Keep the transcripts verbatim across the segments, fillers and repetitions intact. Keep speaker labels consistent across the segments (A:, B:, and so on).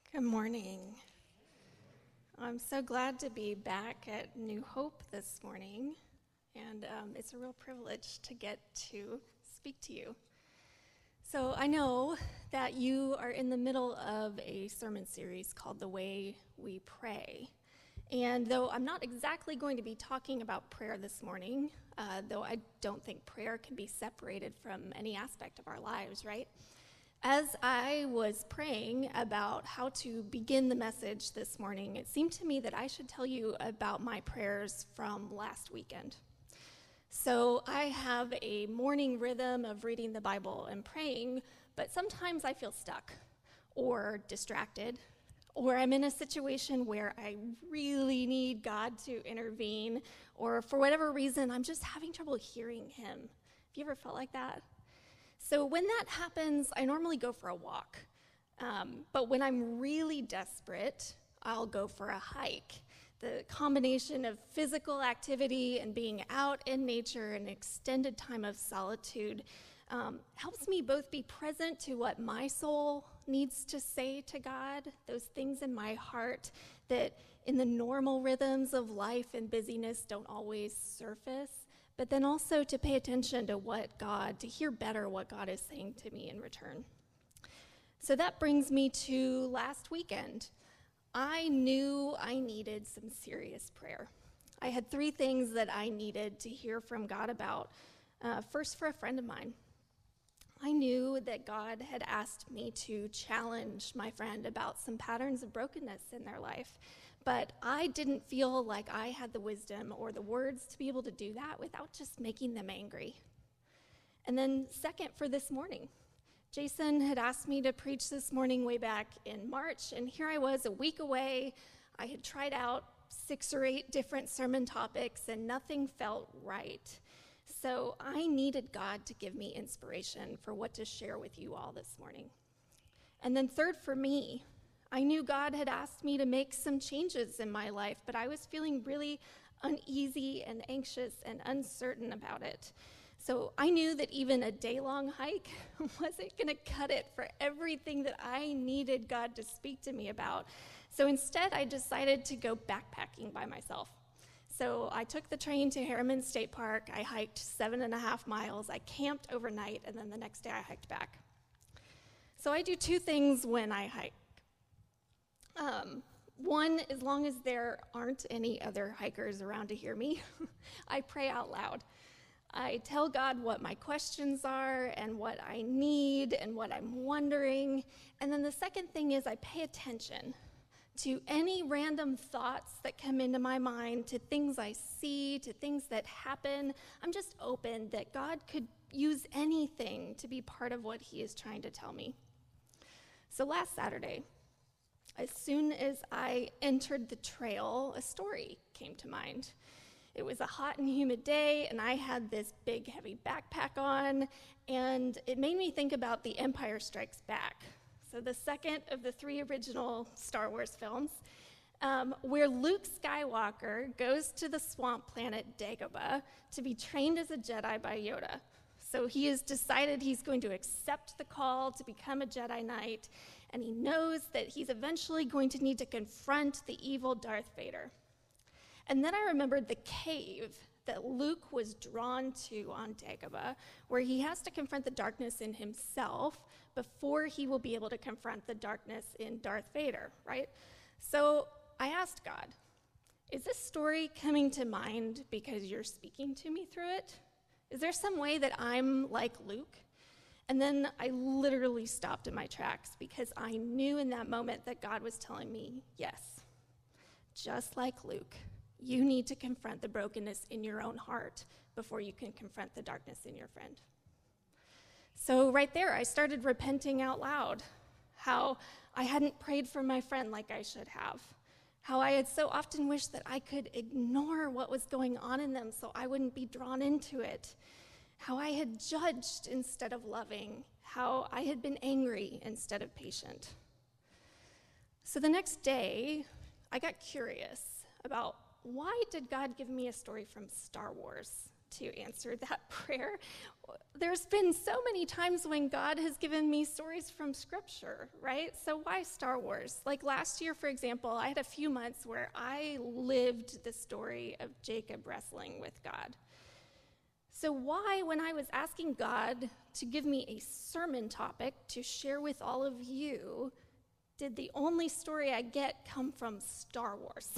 A: Good morning. I'm so glad to be back at New Hope this morning, and um, it's a real privilege to get to speak to you. So I know that you are in the middle of a sermon series called The Way We Pray, and though I'm not exactly going to be talking about prayer this morning, uh, though I don't think prayer can be separated from any aspect of our lives, right? As I was praying about how to begin the message this morning, it seemed to me that I should tell you about my prayers from last weekend. So I have a morning rhythm of reading the Bible and praying, but sometimes I feel stuck or distracted, or I'm in a situation where I really need God to intervene, or for whatever reason, I'm just having trouble hearing him. Have you ever felt like that? So when that happens, I normally go for a walk. Um, but when I'm really desperate, I'll go for a hike. The combination of physical activity and being out in nature and extended time of solitude um, helps me both be present to what my soul needs to say to God, those things in my heart that in the normal rhythms of life and busyness don't always surface, but then also to pay attention to what God, to hear better what God is saying to me in return. So that brings me to last weekend. I knew I needed some serious prayer. I had three things that I needed to hear from God about. Uh, first, for a friend of mine. I knew that God had asked me to challenge my friend about some patterns of brokenness in their life. But I didn't feel like I had the wisdom or the words to be able to do that without just making them angry. And then second, for this morning, Jason had asked me to preach this morning way back in March, and here I was a week away. I had tried out six or eight different sermon topics, and nothing felt right. So I needed God to give me inspiration for what to share with you all this morning. And then third, for me, I knew God had asked me to make some changes in my life, but I was feeling really uneasy and anxious and uncertain about it. So I knew that even a day-long hike wasn't going to cut it for everything that I needed God to speak to me about. So instead, I decided to go backpacking by myself. So I took the train to Harriman State Park. I hiked seven and a half miles. I camped overnight, and then the next day I hiked back. So I do two things when I hike. Um, one, as long as there aren't any other hikers around to hear me, I pray out loud. I tell God what my questions are and what I need and what I'm wondering. And then the second thing is I pay attention to any random thoughts that come into my mind, to things I see, to things that happen. I'm just open that God could use anything to be part of what he is trying to tell me. So last Saturday, as soon as I entered the trail, a story came to mind. It was a hot and humid day, and I had this big, heavy backpack on, and it made me think about The Empire Strikes Back. So the second of the three original Star Wars films, um, where Luke Skywalker goes to the swamp planet Dagobah to be trained as a Jedi by Yoda. So he has decided he's going to accept the call to become a Jedi Knight, and he knows that he's eventually going to need to confront the evil Darth Vader. And then I remembered the cave that Luke was drawn to on Dagobah, where he has to confront the darkness in himself before he will be able to confront the darkness in Darth Vader, right? So I asked God, is this story coming to mind because you're speaking to me through it? Is there some way that I'm like Luke? And then I literally stopped in my tracks because I knew in that moment that God was telling me, yes, just like Luke, you need to confront the brokenness in your own heart before you can confront the darkness in your friend. So right there, I started repenting out loud, how I hadn't prayed for my friend like I should have, how I had so often wished that I could ignore what was going on in them so I wouldn't be drawn into it, how I had judged instead of loving, how I had been angry instead of patient. So the next day, I got curious about why did God give me a story from Star Wars to answer that prayer. There's been so many times when God has given me stories from Scripture, right? So why Star Wars? Like last year, for example, I had a few months where I lived the story of Jacob wrestling with God. So why, when I was asking God to give me a sermon topic to share with all of you, did the only story I get come from Star Wars?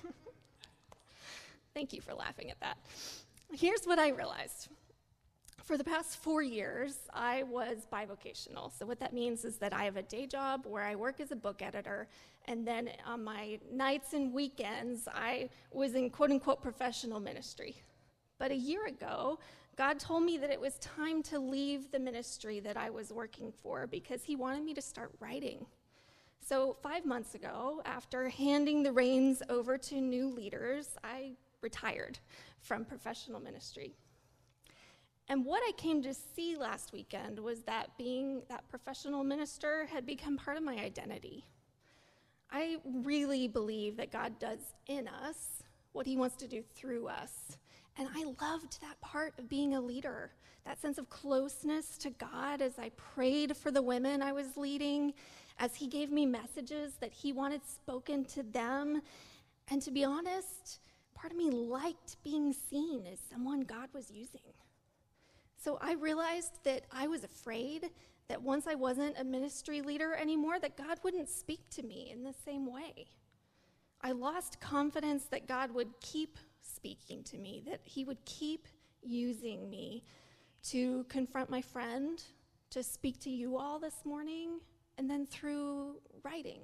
A: Thank you for laughing at that. Here's what I realized. For the past four years, I was bivocational. So what that means is that I have a day job where I work as a book editor, and then on my nights and weekends, I was in quote-unquote professional ministry. But a year ago, God told me that it was time to leave the ministry that I was working for because he wanted me to start writing. So five months ago, after handing the reins over to new leaders, I retired from professional ministry. And what I came to see last weekend was that being that professional minister had become part of my identity. I really believe that God does in us what he wants to do through us. And I loved that part of being a leader, that sense of closeness to God as I prayed for the women I was leading, as he gave me messages that he wanted spoken to them. And to be honest, part of me liked being seen as someone God was using. So I realized that I was afraid that once I wasn't a ministry leader anymore, that God wouldn't speak to me in the same way. I lost confidence that God would keep speaking to me, that he would keep using me to confront my friend, to speak to you all this morning, and then through writing.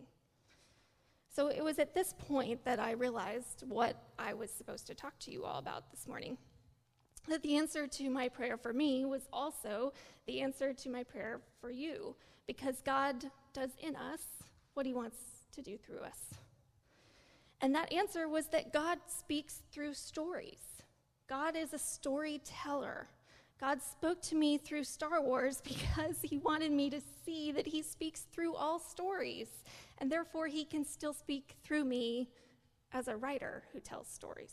A: So it was at this point that I realized what I was supposed to talk to you all about this morning. That the answer to my prayer for me was also the answer to my prayer for you, because God does in us what he wants to do through us. And that answer was that God speaks through stories. God is a storyteller. God spoke to me through Star Wars because he wanted me to see that he speaks through all stories, and therefore he can still speak through me as a writer who tells stories.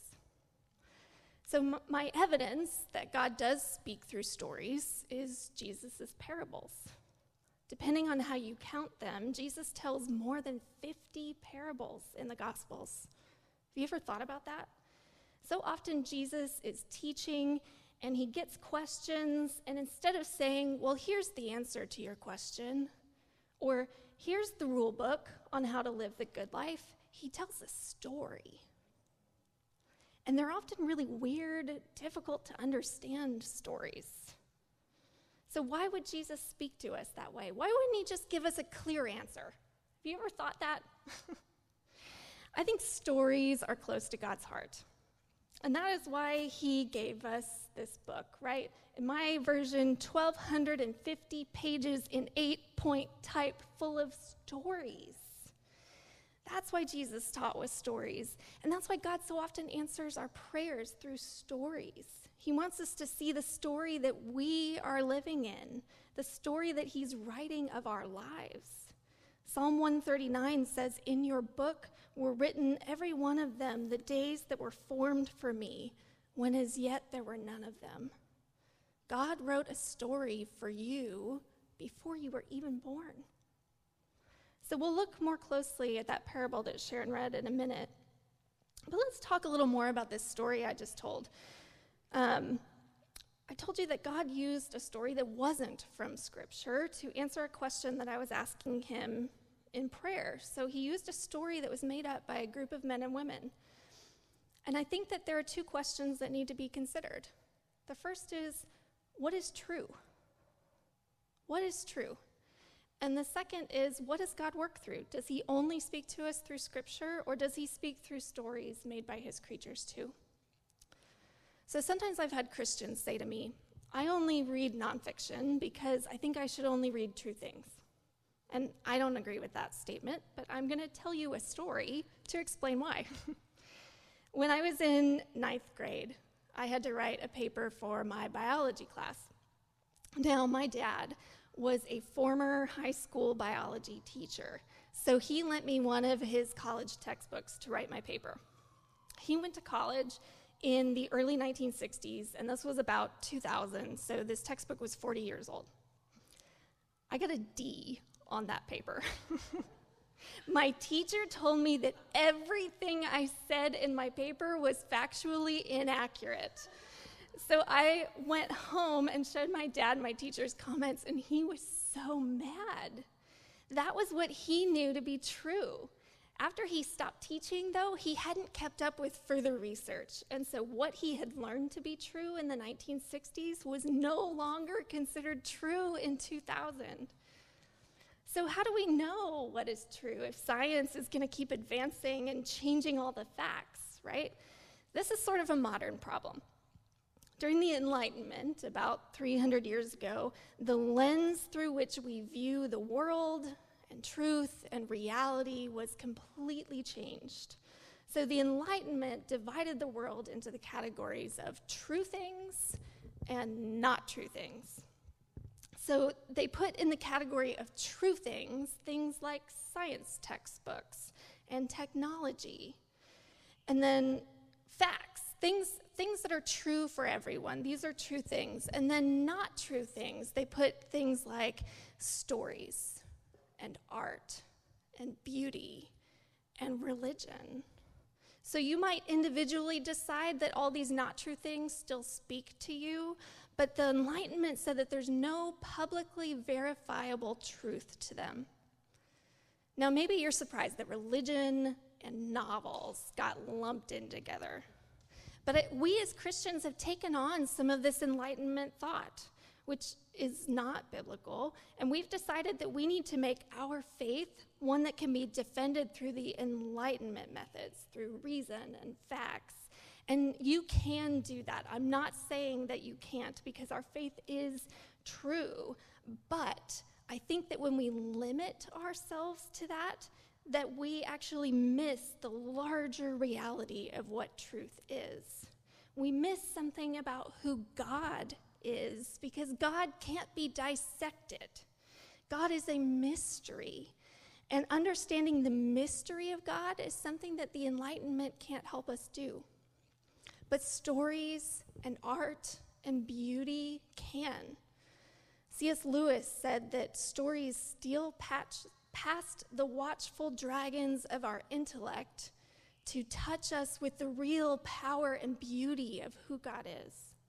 A: So m- my evidence that God does speak through stories is Jesus' parables. Depending on how you count them, Jesus tells more than fifty parables in the Gospels. Have you ever thought about that? So often Jesus is teaching and he gets questions, and instead of saying, well, here's the answer to your question, or here's the rule book on how to live the good life, he tells a story. And they're often really weird, difficult to understand stories. So why would Jesus speak to us that way? Why wouldn't he just give us a clear answer? Have you ever thought that? I think stories are close to God's heart. And that is why he gave us this book, right? In my version, twelve fifty pages in eight-point type full of stories. That's why Jesus taught with stories. And that's why God so often answers our prayers through stories. He wants us to see the story that we are living in, the story that he's writing of our lives. Psalm one thirty-nine says, in your book were written every one of them, the days that were formed for me, when as yet there were none of them. God wrote a story for you before you were even born. So we'll look more closely at that parable that Sharon read in a minute. But let's talk a little more about this story I just told. Um, I told you that God used a story that wasn't from Scripture to answer a question that I was asking him in prayer. So he used a story that was made up by a group of men and women. And I think that there are two questions that need to be considered. The first is, what is true? What is true? And the second is, what does God work through? Does he only speak to us through Scripture, or does he speak through stories made by his creatures too? So sometimes I've had Christians say to me, I only read nonfiction because I think I should only read true things. And I don't agree with that statement, but I'm going to tell you a story to explain why. When I was in ninth grade, I had to write a paper for my biology class. Now, my dad was a former high school biology teacher, so he lent me one of his college textbooks to write my paper. He went to college in the early nineteen sixties, and this was about two thousand, so this textbook was forty years old. I got a D on that paper. My teacher told me that everything I said in my paper was factually inaccurate. So I went home and showed my dad my teacher's comments, and he was so mad. That was what he knew to be true. After he stopped teaching, though, he hadn't kept up with further research, and so what he had learned to be true in the nineteen sixties was no longer considered true in two thousand. So how do we know what is true if science is going to keep advancing and changing all the facts, right? This is sort of a modern problem. During the Enlightenment, about three hundred years ago, the lens through which we view the world and truth and reality was completely changed. So the Enlightenment divided the world into the categories of true things and not true things. So they put in the category of true things, things like science textbooks and technology, and then facts, things, things that are true for everyone. These are true things. And then not true things, they put things like stories and art and beauty and religion. So you might individually decide that all these not true things still speak to you, but the Enlightenment said that there's no publicly verifiable truth to them. Now, maybe you're surprised that religion and novels got lumped in together. But it, we as Christians have taken on some of this Enlightenment thought, which is not biblical, and we've decided that we need to make our faith one that can be defended through the Enlightenment methods, through reason and facts. And you can do that. I'm not saying that you can't, because our faith is true, but I think that when we limit ourselves to that, that we actually miss the larger reality of what truth is. We miss something about who God is, because God can't be dissected. God is a mystery. And understanding the mystery of God is something that the Enlightenment can't help us do. But stories and art and beauty can. C S Lewis said that stories steal patch, past the watchful dragons of our intellect to touch us with the real power and beauty of who God is.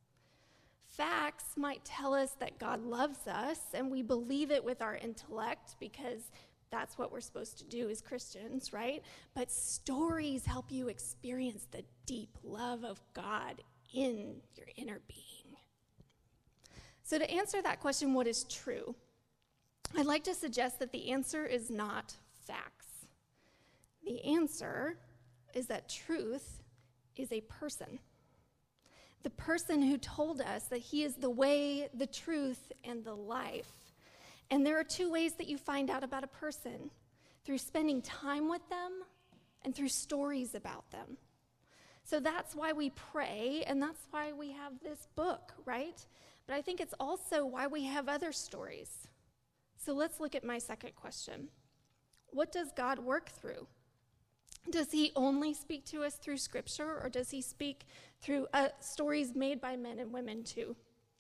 A: Facts might tell us that God loves us, and we believe it with our intellect because that's what we're supposed to do as Christians, right? But stories help you experience the deep love of God in your inner being. So to answer that question, what is true? I'd like to suggest that the answer is not facts. The answer is that truth is a person. The person who told us that he is the way, the truth, and the life. And there are two ways that you find out about a person: through spending time with them and through stories about them. So that's why we pray, and that's why we have this book, right? But I think it's also why we have other stories. So let's look at my second question. What does God work through? Does he only speak to us through Scripture, or does he speak through uh, stories made by men and women too?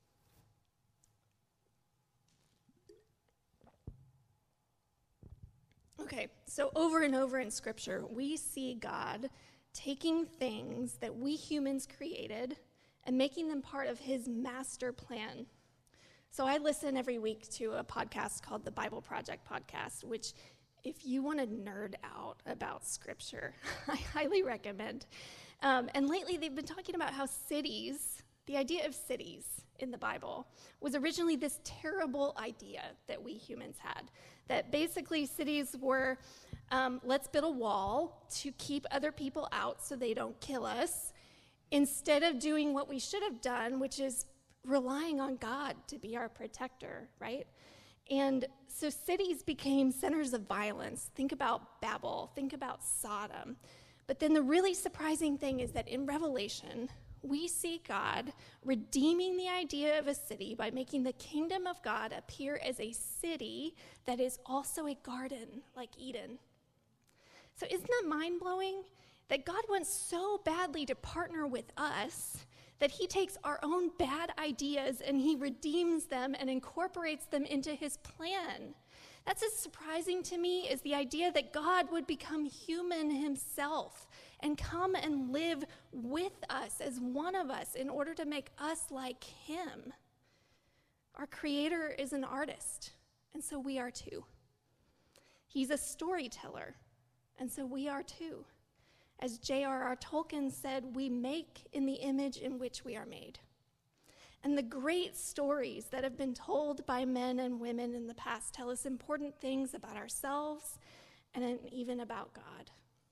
A: Okay, so over and over in Scripture, we see God taking things that we humans created and making them part of his master plan. So I listen every week to a podcast called the Bible Project Podcast, which if you want to nerd out about Scripture, I highly recommend. Um, and lately they've been talking about how cities, the idea of cities in the Bible, was originally this terrible idea that we humans had. That basically cities were, um, let's build a wall to keep other people out so they don't kill us, instead of doing what we should have done, which is relying on God to be our protector, right? And so cities became centers of violence. Think about Babel, think about Sodom. But then the really surprising thing is that in Revelation, we see God redeeming the idea of a city by making the kingdom of God appear as a city that is also a garden, like Eden. So isn't that mind-blowing? That God wants so badly to partner with us that he takes our own bad ideas and he redeems them and incorporates them into his plan. That's as surprising to me as the idea that God would become human himself and come and live with us as one of us in order to make us like him. Our Creator is an artist, and so we are too. He's a storyteller, and so we are too. As J R R Tolkien said, we make in the image in which we are made. And the great stories that have been told by men and women in the past tell us important things about ourselves and even about God.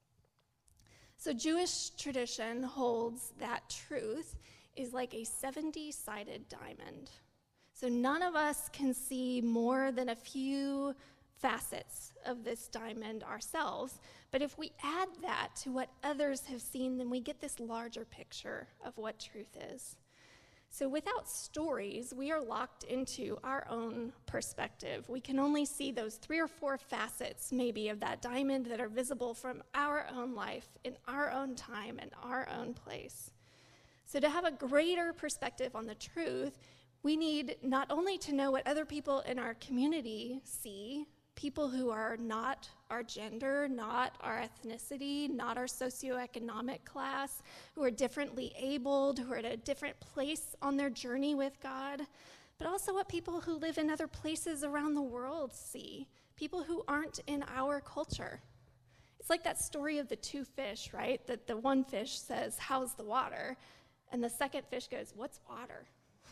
A: So Jewish tradition holds that truth is like a seventy-sided diamond. So none of us can see more than a few facets of this diamond ourselves, but if we add that to what others have seen, then we get this larger picture of what truth is. So without stories, we are locked into our own perspective. We can only see those three or four facets, maybe, of that diamond that are visible from our own life, in our own time, and our own place. So to have a greater perspective on the truth, we need not only to know what other people in our community see, people who are not our gender, not our ethnicity, not our socioeconomic class, who are differently abled, who are at a different place on their journey with God, but also what people who live in other places around the world see, people who aren't in our culture. It's like that story of the two fish, right? That the one fish says, "How's the water?" And the second fish goes, "What's water?"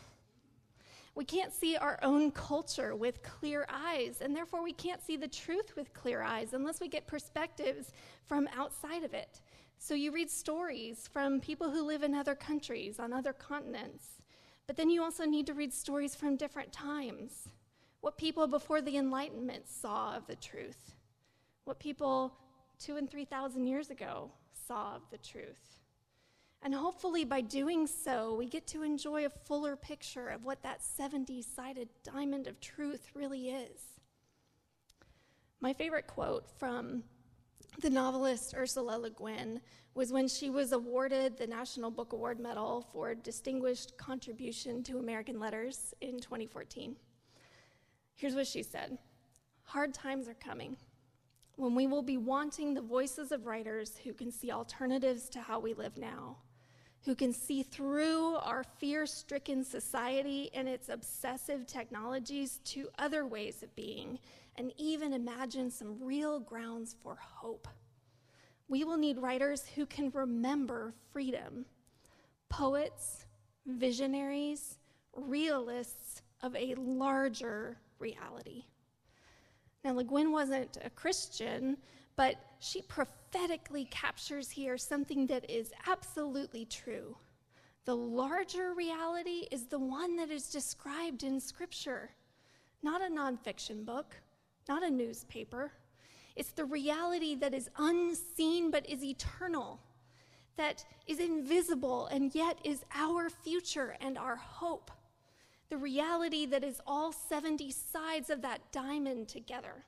A: We can't see our own culture with clear eyes, and therefore we can't see the truth with clear eyes unless we get perspectives from outside of it. So you read stories from people who live in other countries, on other continents, but then you also need to read stories from different times. What people before the Enlightenment saw of the truth. What people two and three thousand years ago saw of the truth. And hopefully by doing so, we get to enjoy a fuller picture of what that seventy-sided diamond of truth really is. My favorite quote from the novelist Ursula Le Guin was when she was awarded the National Book Award Medal for Distinguished Contribution to American Letters in twenty fourteen. Here's what she said: "Hard times are coming, when we will be wanting the voices of writers who can see alternatives to how we live now, who can see through our fear-stricken society and its obsessive technologies to other ways of being, and even imagine some real grounds for hope. We will need writers who can remember freedom, poets, visionaries, realists of a larger reality." Now, Le Guin wasn't a Christian, but she prophetically captures here something that is absolutely true. The larger reality is the one that is described in Scripture, not a nonfiction book, not a newspaper. It's the reality that is unseen but is eternal, that is invisible and yet is our future and our hope. The reality that is all seventy sides of that diamond together.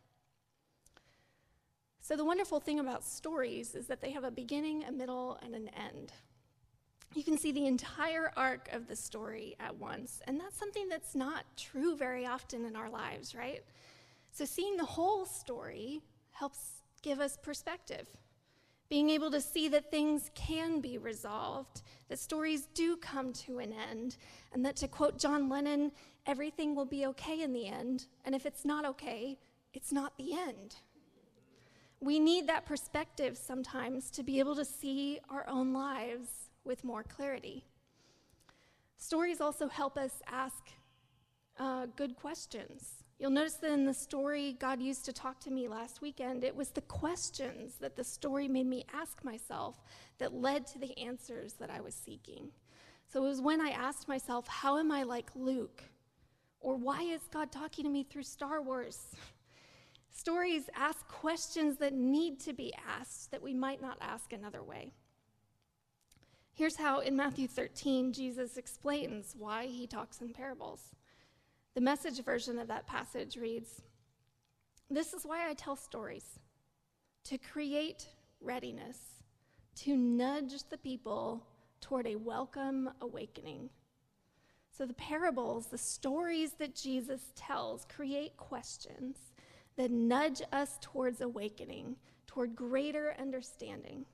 A: So the wonderful thing about stories is that they have a beginning, a middle, and an end. You can see the entire arc of the story at once, and that's something that's not true very often in our lives, right? So seeing the whole story helps give us perspective. Being able to see that things can be resolved, that stories do come to an end, and that, to quote John Lennon, everything will be okay in the end, and if it's not okay, it's not the end. We need that perspective sometimes to be able to see our own lives with more clarity. Stories also help us ask uh, good questions. You'll notice that in the story God used to talk to me last weekend, it was the questions that the story made me ask myself that led to the answers that I was seeking. So it was when I asked myself, how am I like Luke? Or why is God talking to me through Star Wars? Stories ask questions that need to be asked that we might not ask another way. Here's how in Matthew thirteen, Jesus explains why he talks in parables. The Message version of that passage reads, "This is why I tell stories, to create readiness, to nudge the people toward a welcome awakening. So the parables, the stories that Jesus tells, create questions that nudge us towards awakening, toward greater understanding.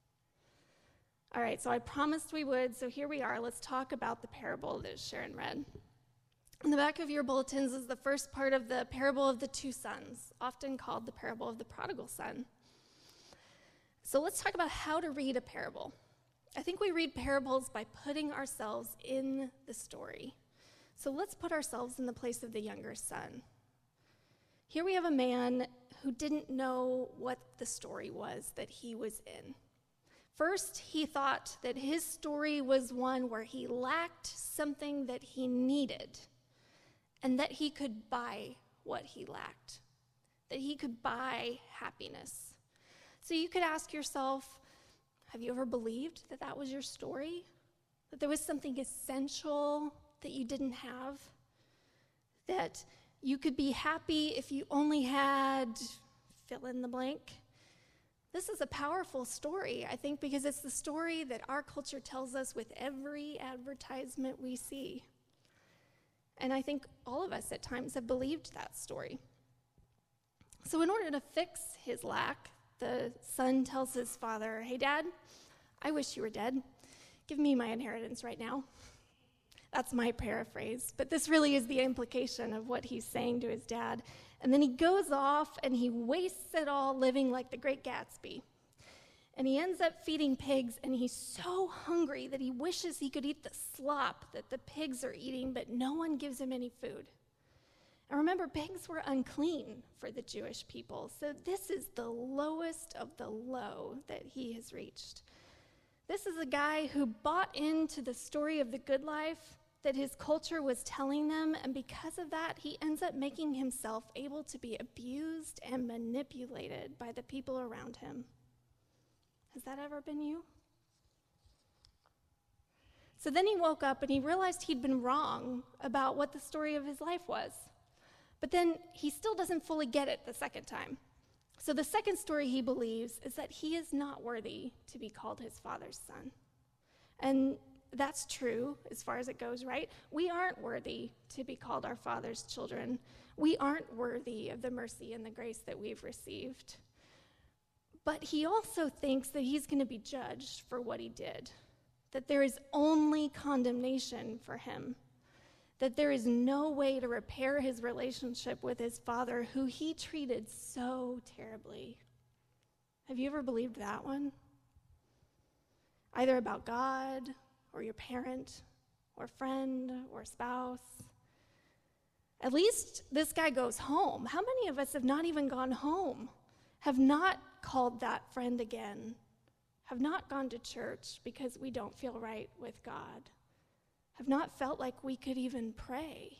A: All right, so I promised we would, so here we are. Let's talk about the parable that Sharon read. In the back of your bulletins is the first part of the parable of the two sons, often called the parable of the prodigal son. So let's talk about how to read a parable. I think we read parables by putting ourselves in the story. So let's put ourselves in the place of the younger son. Here we have a man who didn't know what the story was that he was in. First, he thought that his story was one where he lacked something that he needed, and that he could buy what he lacked, that he could buy happiness. So you could ask yourself, have you ever believed that that was your story? That there was something essential that you didn't have? That you could be happy if you only had fill in the blank? This is a powerful story, I think, because it's the story that our culture tells us with every advertisement we see. And I think all of us at times have believed that story. So in order to fix his lack, the son tells his father, "Hey, Dad, I wish you were dead. Give me my inheritance right now." That's my paraphrase, but this really is the implication of what he's saying to his dad. And then he goes off and he wastes it all living like the Great Gatsby. And he ends up feeding pigs, and he's so hungry that he wishes he could eat the slop that the pigs are eating, but no one gives him any food. And remember, pigs were unclean for the Jewish people, so this is the lowest of the low that he has reached. This is a guy who bought into the story of the good life that his culture was telling them, and because of that, he ends up making himself able to be abused and manipulated by the people around him. Has that ever been you? So then he woke up and he realized he'd been wrong about what the story of his life was. But then he still doesn't fully get it the second time. So the second story he believes is that he is not worthy to be called his father's son. And that's true as far as it goes, right? We aren't worthy to be called our father's children. We aren't worthy of the mercy and the grace that we've received. But he also thinks that he's going to be judged for what he did, that there is only condemnation for him, that there is no way to repair his relationship with his father, who he treated so terribly. Have you ever believed that one? Either about God, or your parent, or friend, or spouse. At least this guy goes home. How many of us have not even gone home, have not called that friend again, have not gone to church because we don't feel right with God, have not felt like we could even pray?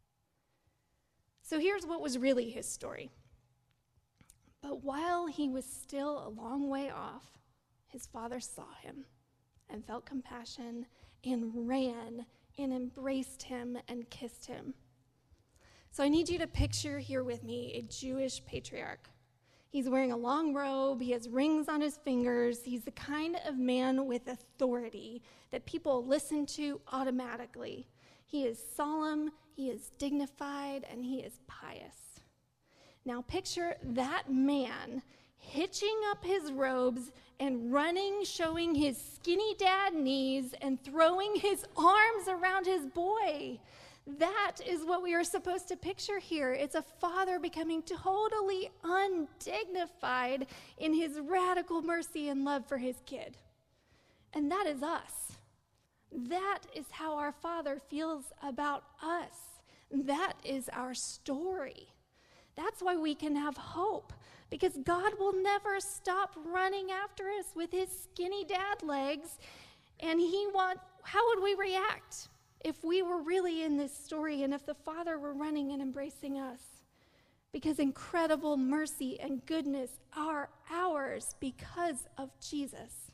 A: So here's what was really his story. But while he was still a long way off, his father saw him and felt compassion and ran and embraced him and kissed him. So I need you to picture here with me a Jewish patriarch. He's wearing a long robe, he has rings on his fingers, he's the kind of man with authority that people listen to automatically. He is solemn, he is dignified, and he is pious. Now picture that man hitching up his robes and running, showing his skinny dad knees and throwing his arms around his boy. That is what we are supposed to picture here. It's a father becoming totally undignified in his radical mercy and love for his kid. And that is us. That is how our Father feels about us. That is our story. That's why we can have hope, because God will never stop running after us with his skinny dad legs. And he want, how would we react if we were really in this story and if the Father were running and embracing us? Because incredible mercy and goodness are ours because of Jesus.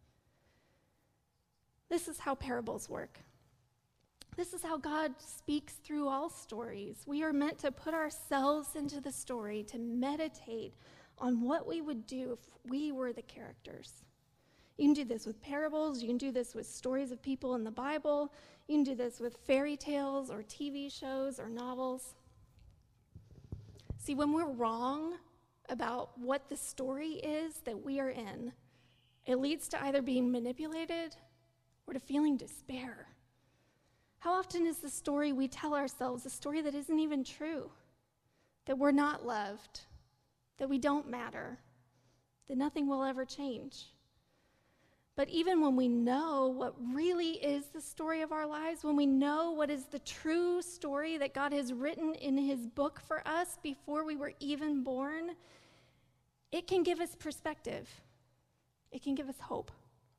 A: This is how parables work. This is how God speaks through all stories. We are meant to put ourselves into the story, to meditate on what we would do if we were the characters. You can do this with parables. You can do this with stories of people in the Bible. You can do this with fairy tales or T V shows or novels. See, when we're wrong about what the story is that we are in, it leads to either being manipulated or to feeling despair. How often is the story we tell ourselves a story that isn't even true? That we're not loved, that we don't matter, that nothing will ever change. But even when we know what really is the story of our lives, when we know what is the true story that God has written in his book for us before we were even born, it can give us perspective. It can give us hope.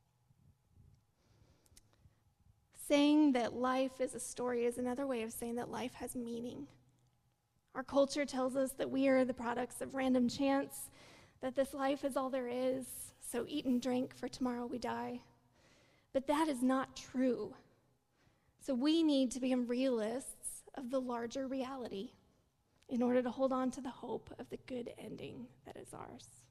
A: Saying that life is a story is another way of saying that life has meaning. Our culture tells us that we are the products of random chance, that this life is all there is, so eat and drink, for tomorrow we die. But that is not true. So we need to become realists of the larger reality in order to hold on to the hope of the good ending that is ours.